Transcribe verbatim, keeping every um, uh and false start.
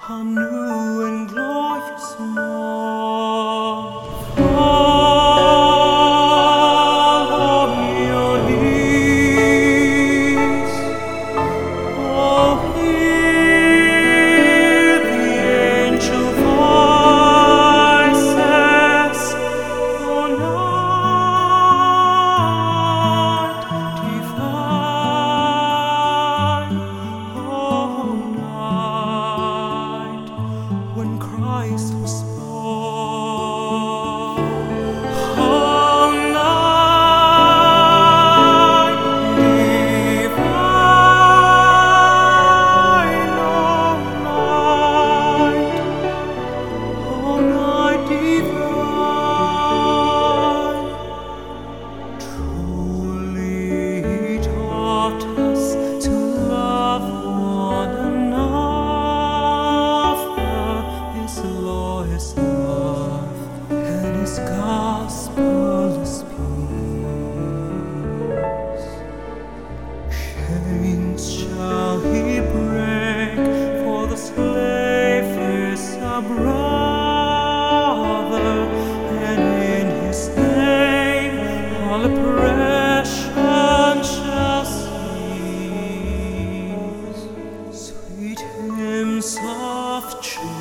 a new and glorious morn. Fall on your knees, oh, hear the angel voices, oh, night divine, oh, night when Christ was born. Oh, night divine, oh, night, oh, night divine. Truly He taught us to love one another. His law is love, and His gospel is peace. Chains shall He break, for the slave is a brother, and in His name all oppression shall cease. Sweet hymns of joy